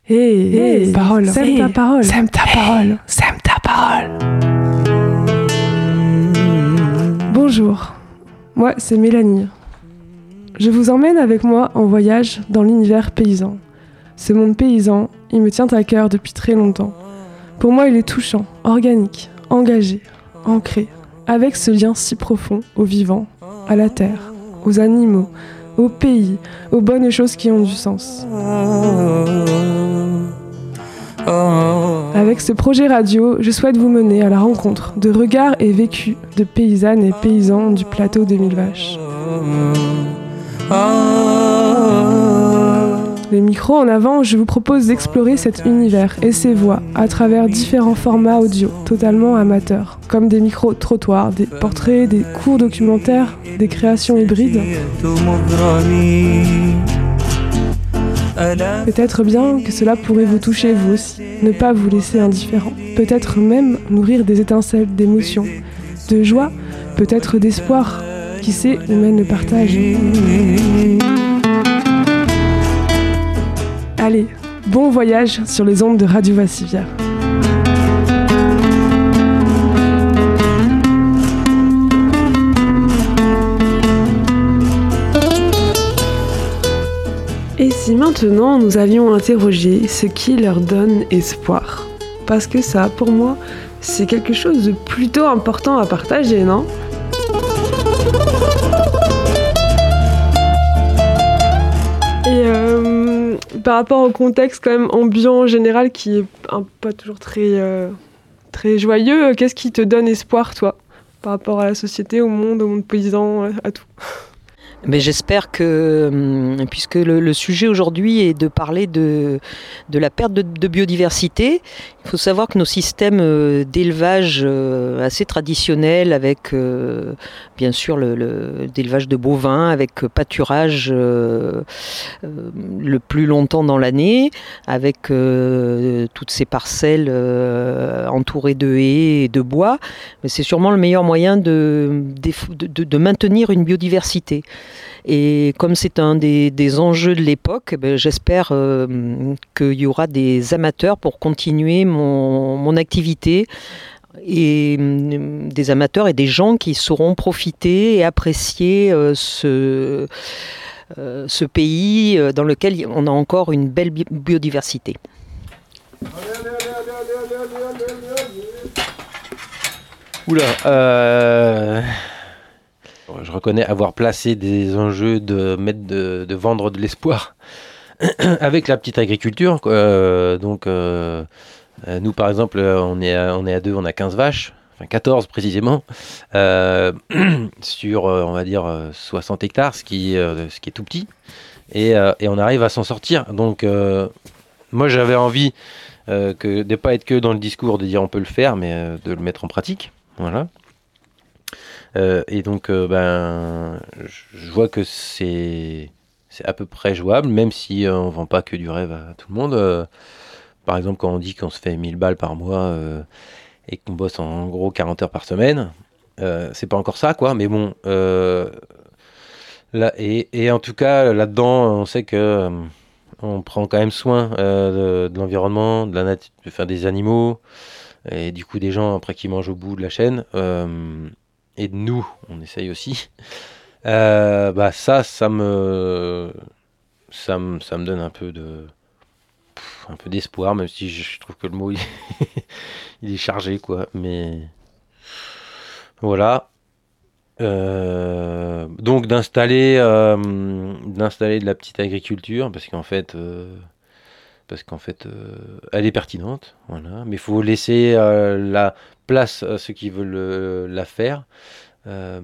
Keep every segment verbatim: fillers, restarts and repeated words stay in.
Hé, hey, hey, parole. Sème hey, ta parole. Sème ta parole. Sème ta parole. Bonjour, moi c'est Mélanie. Je vous emmène avec moi en voyage dans l'univers paysan. Ce monde paysan, il me tient à cœur depuis très longtemps. Pour moi, il est touchant, organique, engagé, ancré, avec ce lien si profond au vivant, à la terre, aux animaux, au pays, aux bonnes choses qui ont du sens. Avec ce projet radio, je souhaite vous mener à la rencontre de regards et vécus de paysannes et paysans du plateau des Mille Vaches. Les micros en avant, je vous propose d'explorer cet univers et ses voix à travers différents formats audio totalement amateurs, comme des micros-trottoirs, des portraits, des courts documentaires, des créations hybrides. Peut-être bien que cela pourrait vous toucher vous aussi, ne pas vous laisser indifférent, peut-être même nourrir des étincelles d'émotion, de joie, peut-être d'espoir, qui sait où mène le partage. Allez, bon voyage sur les ondes de Radio Vassivière. Et si maintenant nous allions interroger ce qui leur donne espoir ? Parce que ça, pour moi, c'est quelque chose de plutôt important à partager, non ? Et euh, par rapport au contexte quand même ambiant en général qui est un, pas toujours très, euh, très joyeux, qu'est-ce qui te donne espoir, toi, par rapport à la société, au monde, au monde paysan, à tout ? Mais j'espère que, puisque le, le sujet aujourd'hui est de parler de, de la perte de, de biodiversité, il faut savoir que nos systèmes d'élevage assez traditionnels, avec euh, bien sûr le, le, d'élevage de bovins, avec pâturage euh, le plus longtemps dans l'année, avec euh, toutes ces parcelles euh, entourées de haies et de bois, mais c'est sûrement le meilleur moyen de, de, de, de maintenir une biodiversité. Et comme c'est un des, des enjeux de l'époque, ben j'espère euh, qu'il y aura des amateurs pour continuer mon, mon activité, et euh, des amateurs et des gens qui sauront profiter et apprécier euh, ce, euh, ce pays dans lequel on a encore une belle bi- biodiversité. Oula, euh... je reconnais avoir placé des enjeux de mettre de, de vendre de l'espoir avec la petite agriculture. Euh, donc, euh, nous, par exemple, on est, à, on est à deux, on a quinze vaches, enfin quatorze précisément, euh, sur, on va dire, soixante hectares, ce qui, euh, ce qui est tout petit. Et, euh, et on arrive à s'en sortir. Donc, euh, moi, j'avais envie euh, que, de ne pas être que dans le discours de dire on peut le faire, mais euh, de le mettre en pratique. Voilà. Euh, et donc, euh, ben, je vois que c'est, c'est à peu près jouable, même si euh, on ne vend pas que du rêve à tout le monde. Euh, par exemple, quand on dit qu'on se fait mille balles par mois euh, et qu'on bosse en gros quarante heures par semaine, euh, c'est pas encore ça, quoi. Mais bon, euh, là, et, et en tout cas, là-dedans, on sait que euh, on prend quand même soin euh, de, de l'environnement, de la nature, enfin, des animaux, et du coup des gens après qui mangent au bout de la chaîne. Euh, et de nous, on essaye aussi, euh, bah ça, ça me, ça me, ça me donne un peu de, un peu d'espoir, même si je trouve que le mot, il, il est chargé, quoi, mais voilà. Euh, donc d'installer, euh, d'installer de la petite agriculture, parce qu'en fait, euh, parce qu'en fait, euh, elle est pertinente, voilà, mais il faut laisser euh, la place à ceux qui veulent euh, la faire, euh,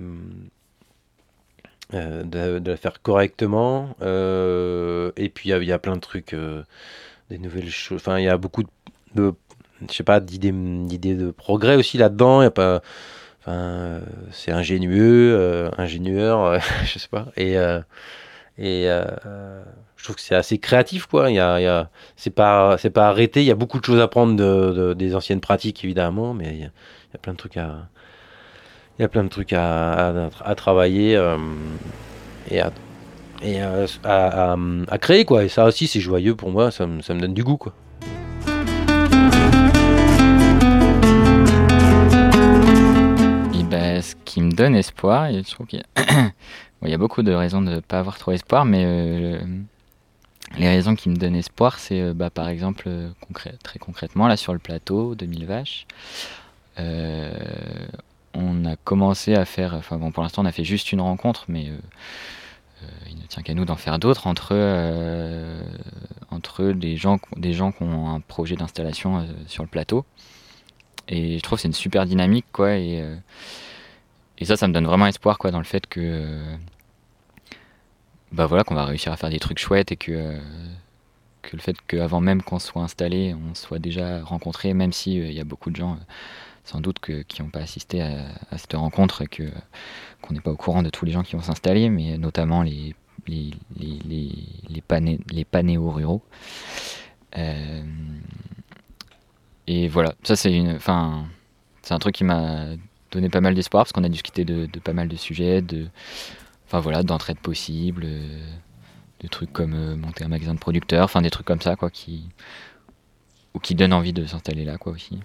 euh, de, de la faire correctement, euh, et puis il y, y a plein de trucs, euh, des nouvelles choses, enfin il y a beaucoup de, de je sais pas, d'idées, d'idées de progrès aussi là-dedans, il y a pas, enfin euh, c'est ingénieux, euh, ingénieur, euh, je sais pas, et euh, et euh, je trouve que c'est assez créatif, quoi. Il y a, il y a, c'est pas, c'est pas arrêté. Il y a beaucoup de choses à prendre de, de, des anciennes pratiques, évidemment, mais il y a, il y a plein de trucs à, il y a plein de trucs à, à, à travailler euh, et, à, et euh, à, à, à créer, quoi. Et ça aussi, c'est joyeux pour moi, ça, me- ça me donne du goût, quoi. Et ben, ce qui me donne espoir, et je trouve qu'il y a, bon, il y a beaucoup de raisons de ne pas avoir trop espoir, mais euh, les raisons qui me donnent espoir, c'est euh, bah, par exemple, euh, concré- très concrètement, là sur le plateau de mille vaches, euh, on a commencé à faire, enfin bon, pour l'instant on a fait juste une rencontre, mais euh, euh, il ne tient qu'à nous d'en faire d'autres entre, euh, entre des, gens, des gens qui ont un projet d'installation euh, sur le plateau. Et je trouve que c'est une super dynamique, quoi, et, euh, et ça, ça me donne vraiment espoir, quoi, dans le fait que, euh, bah voilà, qu'on va réussir à faire des trucs chouettes et que, euh, que le fait qu'avant même qu'on soit installé, on soit déjà rencontré, même si il y a beaucoup de gens, euh, sans doute, que, qui n'ont pas assisté à, à cette rencontre et que, qu'on n'est pas au courant de tous les gens qui vont s'installer, mais notamment les, les, les, les, les, pané, les panéo-ruraux. Euh, et voilà, ça c'est une, enfin, c'est un truc qui m'a donné pas mal d'espoir parce qu'on a discuté de, de pas mal de sujets, de, enfin voilà, d'entraide possible, euh, de trucs comme euh, monter un magasin de producteurs, enfin des trucs comme ça, quoi, qui, ou qui donnent envie de s'installer là, quoi, aussi.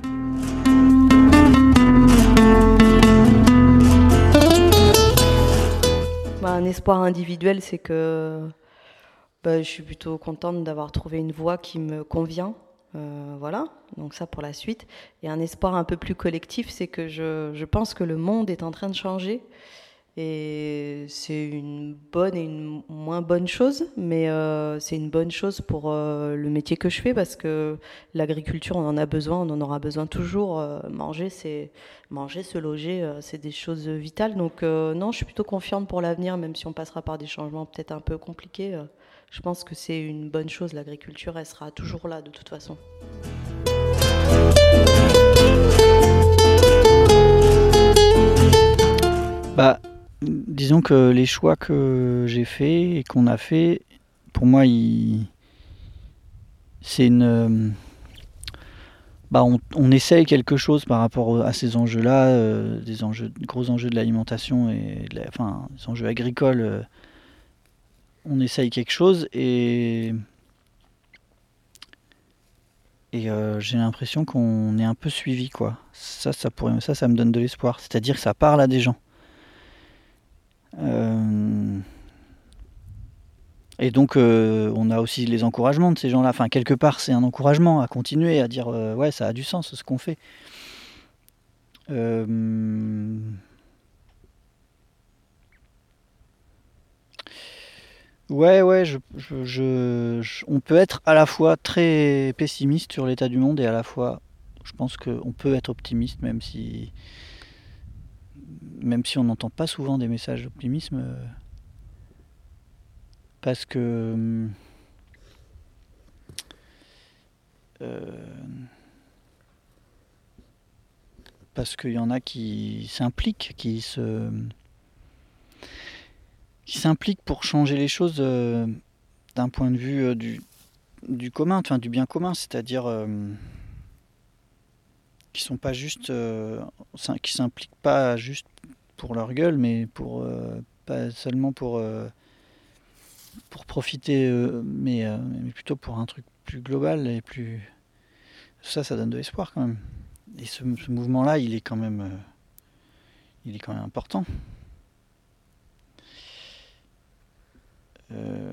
Bah, un espoir individuel, c'est que bah, je suis plutôt contente d'avoir trouvé une voie qui me convient. Euh, voilà, donc ça pour la suite. Et un espoir un peu plus collectif, c'est que je, je pense que le monde est en train de changer. Et c'est une bonne et une moins bonne chose, mais euh, c'est une bonne chose pour euh, le métier que je fais parce que l'agriculture, on en a besoin, on en aura besoin toujours. Euh, manger, c'est manger, se loger, euh, c'est des choses vitales. Donc euh, non, je suis plutôt confiante pour l'avenir, même si on passera par des changements peut-être un peu compliqués. Euh, je pense que c'est une bonne chose. L'agriculture, elle sera toujours là de toute façon. Bah, disons que les choix que j'ai faits et qu'on a fait, pour moi, il... c'est une... Bah, on, on essaye quelque chose par rapport à ces enjeux-là, euh, des enjeux, gros enjeux de l'alimentation et de la, enfin, des enjeux agricoles. Euh, on essaye quelque chose et et euh, j'ai l'impression qu'on est un peu suivi, quoi. Ça, ça pourrait, ça, ça me donne de l'espoir. C'est-à-dire que ça parle à des gens. Euh... Et donc, euh, on a aussi les encouragements de ces gens-là. Enfin, quelque part, c'est un encouragement à continuer, à dire euh, ouais, ça a du sens ce qu'on fait. Euh... Ouais, ouais, je, je, je, je, on peut être à la fois très pessimiste sur l'état du monde et à la fois, je pense qu'on peut être optimiste, même si, même si on n'entend pas souvent des messages d'optimisme. Euh... Parce que euh, parce qu'il y en a qui s'impliquent, qui se qui s'impliquent pour changer les choses euh, d'un point de vue euh, du, du commun, enfin du bien commun, c'est-à-dire euh, qui sont pas juste, euh, qui s'impliquent pas juste pour leur gueule, mais pour euh, pas seulement pour euh, pour profiter, euh, mais, euh, mais plutôt pour un truc plus global et plus... Ça, ça donne de l'espoir quand même. Et ce, ce mouvement-là, il est quand même, euh, il est quand même important. Euh...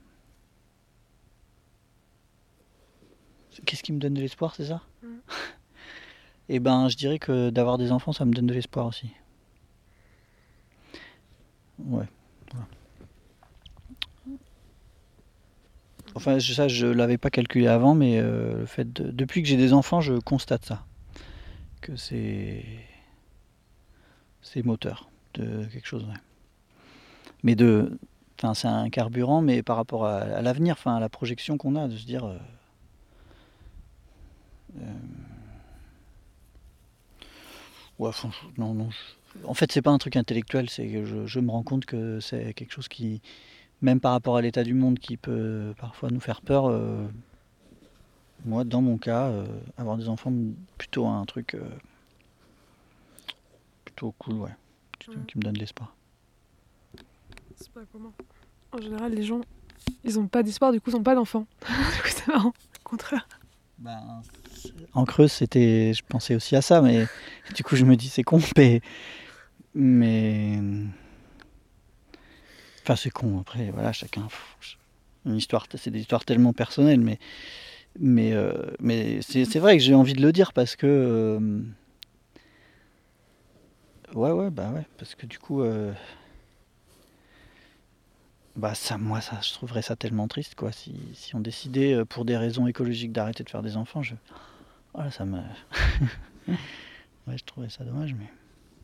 Qu'est-ce qui me donne de l'espoir, c'est ça ? mmh. Eh ben, je dirais que d'avoir des enfants, ça me donne de l'espoir aussi. Ouais. Voilà. Enfin, ça, je l'avais pas calculé avant, mais euh, le fait de, depuis que j'ai des enfants, je constate ça, que c'est c'est moteur de quelque chose. Ouais. Mais de, enfin, c'est un carburant, mais par rapport à, à l'avenir, enfin, à la projection qu'on a, de se dire. Euh, euh, ouais, non, non. Je, en fait, c'est pas un truc intellectuel, c'est que je, je me rends compte que c'est quelque chose qui, même par rapport à l'état du monde, qui peut parfois nous faire peur. Euh, moi, dans mon cas, euh, avoir des enfants, plutôt un truc euh, plutôt cool, ouais, mmh. qui me donne de l'espoir. C'est pas comment. En général, les gens, ils n'ont pas d'espoir, du coup, ils n'ont pas d'enfants. Du coup, c'est marrant, au contraire. Ben, en Creuse, c'était, je pensais aussi à ça, mais du coup, je me dis, c'est con, mais... mais... Enfin, c'est con, après, voilà, chacun... Une histoire, c'est des histoires tellement personnelles, mais, mais, euh, mais c'est, c'est vrai que j'ai envie de le dire parce que... Euh... Ouais, ouais, bah ouais, parce que du coup... Euh... Bah ça, moi, ça, je trouverais ça tellement triste, quoi. Si, si on décidait, euh, pour des raisons écologiques, d'arrêter de faire des enfants, je... Voilà, ça me... ouais, je trouverais ça dommage, mais...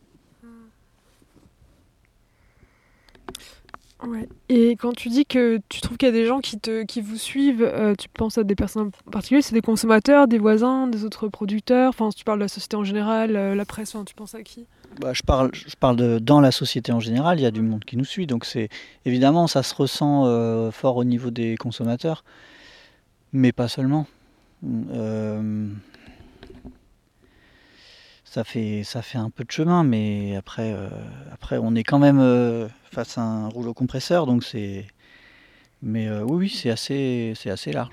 Ouais. Et quand tu dis que tu trouves qu'il y a des gens qui, te, qui vous suivent, euh, tu penses à des personnes en particulier, c'est des consommateurs, des voisins, des autres producteurs, enfin, si tu parles de la société en général, euh, la presse, enfin, tu penses à qui ? Bah, je parle, je parle de, dans la société en général, il y a du monde qui nous suit, donc c'est évidemment ça se ressent euh, fort au niveau des consommateurs, mais pas seulement. Euh, ça fait ça fait un peu de chemin, mais après euh, après on est quand même euh, face à un rouleau compresseur, donc c'est. Mais euh, oui oui c'est assez c'est assez large.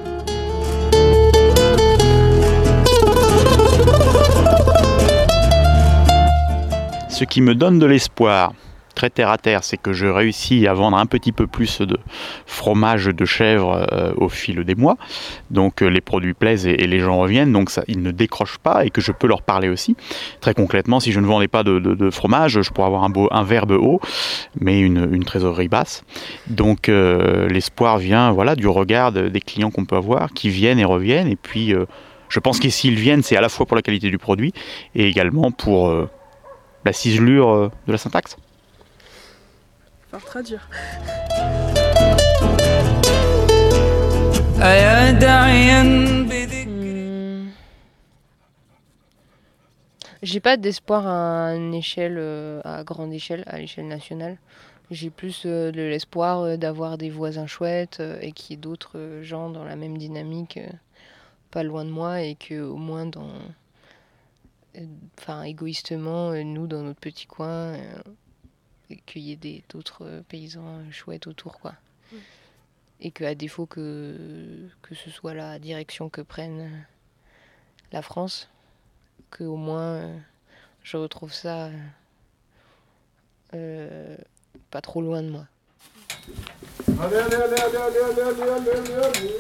Ce qui me donne de l'espoir, très terre à terre, c'est que je réussis à vendre un petit peu plus de fromage de chèvre euh, au fil des mois. Donc euh, les produits plaisent et, et les gens reviennent, donc ça, ils ne décrochent pas et que je peux leur parler aussi. Très concrètement, si je ne vendais pas de, de, de fromage, je pourrais avoir un, beau, un verbe haut, mais une, une trésorerie basse. Donc euh, l'espoir vient voilà, du regard de, des clients qu'on peut avoir, qui viennent et reviennent. Et puis euh, je pense que s'ils viennent, c'est à la fois pour la qualité du produit et également pour... Euh, la ciselure de la syntaxe. Faut traduire. Mmh. J'ai pas d'espoir à une échelle, à grande échelle, à l'échelle nationale. J'ai plus de l'espoir d'avoir des voisins chouettes et qu'il y ait d'autres gens dans la même dynamique, pas loin de moi, et qu'au moins dans... Enfin, égoïstement, nous, dans notre petit coin, euh, et qu'il y ait des, d'autres paysans chouettes autour, quoi. Mmh. Et qu'à défaut que, que ce soit la direction que prenne la France, qu'au moins euh, je retrouve ça euh, pas trop loin de moi. Allez, allez, allez, allez, allez, allez, allez, allez.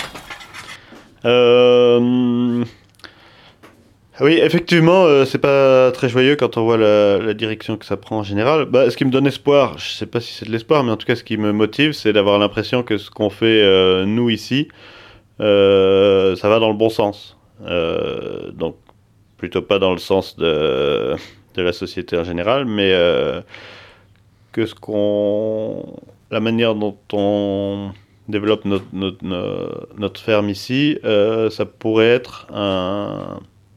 Euh... Oui, effectivement, euh, c'est pas très joyeux quand on voit la, la direction que ça prend en général. Bah, ce qui me donne espoir, je sais pas si c'est de l'espoir, mais en tout cas, ce qui me motive, c'est d'avoir l'impression que ce qu'on fait, euh, nous, ici, euh, ça va dans le bon sens. Euh, donc, plutôt pas dans le sens de, de la société en général, mais euh, que ce qu'on... la manière dont on développe notre, notre, notre, notre ferme ici, euh, ça pourrait être un...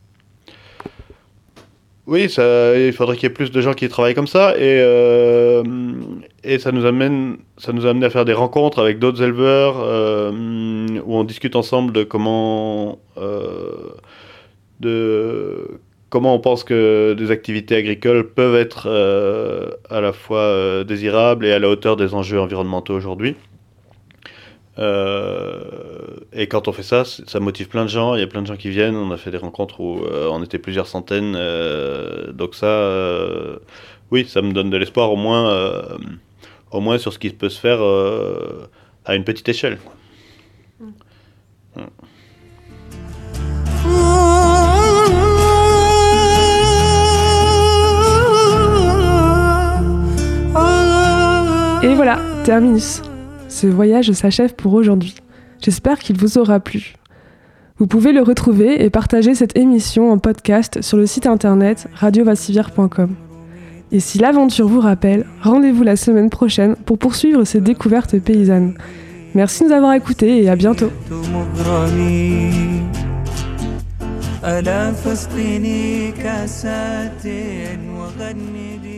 Oui, ça, il faudrait qu'il y ait plus de gens qui travaillent comme ça, et, euh, et ça nous amène, ça nous a amené à faire des rencontres avec d'autres éleveurs euh, où on discute ensemble de comment, euh, de comment on pense que des activités agricoles peuvent être euh, à la fois euh, désirables et à la hauteur des enjeux environnementaux aujourd'hui. Euh, et quand on fait ça, ça motive plein de gens, il y a plein de gens qui viennent, on a fait des rencontres où euh, on était plusieurs centaines, euh, donc ça, euh, oui, ça me donne de l'espoir au moins, euh, au moins sur ce qui peut se faire euh, à une petite échelle. Mmh. Mmh. Et voilà, terminus. Ce voyage s'achève pour aujourd'hui. J'espère qu'il vous aura plu. Vous pouvez le retrouver et partager cette émission en podcast sur le site internet radio vassivière point com. Et si l'aventure vous rappelle, rendez-vous la semaine prochaine pour poursuivre ces découvertes paysannes. Merci de nous avoir écoutés et à bientôt. ألا فاسقني كاسات وغني